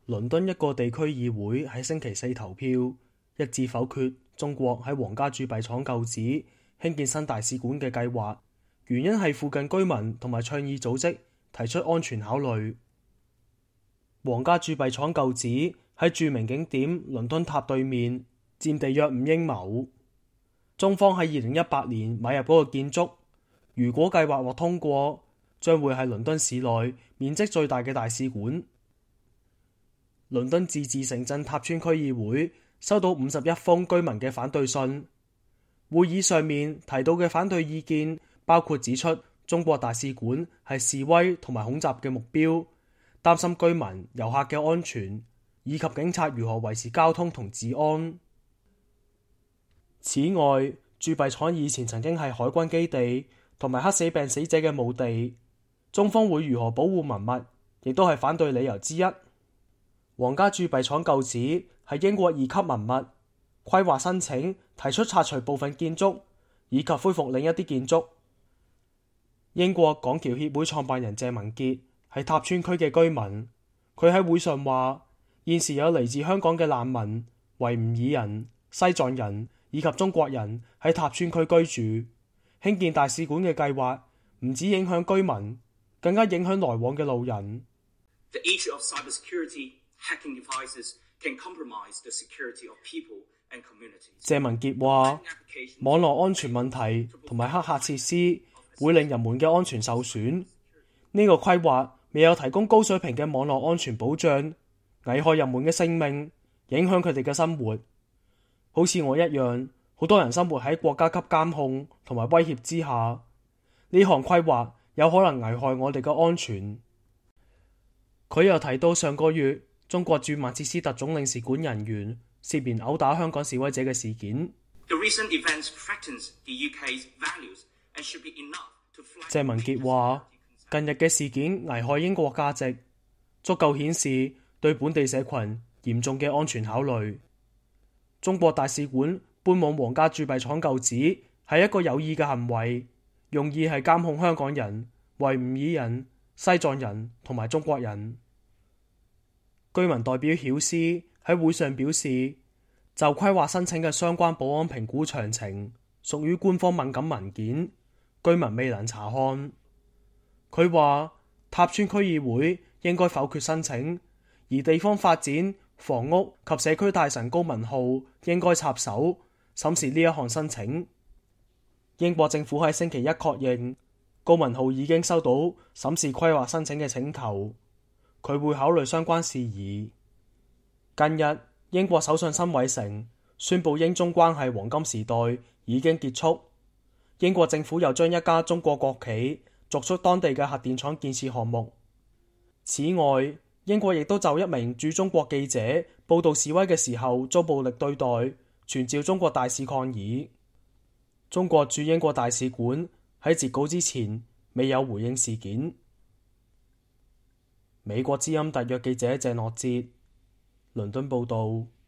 倫敦一個地區議會喺星期四投票，一致否決中國喺皇家鑄幣廠舊址興建新大使館嘅計劃，原因係附近居民同埋倡議組織提出安全考慮。皇家鑄幣廠舊址喺著名景點倫敦塔對面，佔地約5英畝。中方喺2018年買入嗰個建築，如果計劃獲通過，將會係倫敦市內面積最大嘅大使館。倫敦自治城鎮塔村區議會收到51封居民嘅反對信，會議上面提到嘅反對意見包括指出中國大使館係示威同埋恐襲嘅目標，擔心居民、遊客嘅安全，以及警察如何維持交通同治安。此外，鑄幣廠以前曾經係海軍基地同埋黑死病死者嘅墓地，中方會如何保護文物，亦都係反對理由之一。皇家鑄幣廠舊址係英國2級文物，規劃申請提出拆除部分建築，以及恢復另一啲建築。英國港僑協會創辦人謝文傑係塔村區嘅居民，佢喺會上話：現時有嚟自香港嘅難民、維吾爾人、西藏人以及中國人喺塔村區居住，興建大使館嘅計劃唔止影響居民，更加影響來往嘅路人。謝文傑話：網絡安全問題同埋黑客設施會令人們嘅安全受損。呢個規劃未有提供高水平嘅網絡安全保障，危害人們嘅性命，影響佢哋嘅生活。好似我一樣，好多人生活喺國家級監控同埋威脅之下。呢項規劃有可能危害我哋嘅安全。佢又提到上個月中國駐曼徹斯特總領事館人員涉嫌毆打香港示威者嘅事件。謝文傑話：近日嘅事件危害英國價值，足夠顯示對本地社群嚴重嘅安全考慮。中國大使館搬往皇家鑄幣廠舊址係一個有意嘅行為，用意係監控香港人、維吾爾人、西藏人同埋中國人。居民代表曉思喺會上表示，就規劃申請嘅相關保安評估詳情屬於官方敏感文件，居民未能查看。佢話塔村區議會應該否決申請，而地方發展、房屋及社區大臣高文浩應該插手審視呢一項申請。英國政府喺星期一確認，高文浩已經收到審視規劃申請嘅請求，佢會考慮相關事宜。近日，英國首相辛偉誠宣布英中關係黃金時代已經結束。英國政府又將一家中國國企逐出當地嘅核電廠建設項目。此外，英國亦都就一名駐中國記者報道示威嘅時候遭暴力對待，傳召中國大使抗議。中國駐英國大使館喺截稿之前未有回應事件。美國之音特約記者謝諾哲，倫敦報道。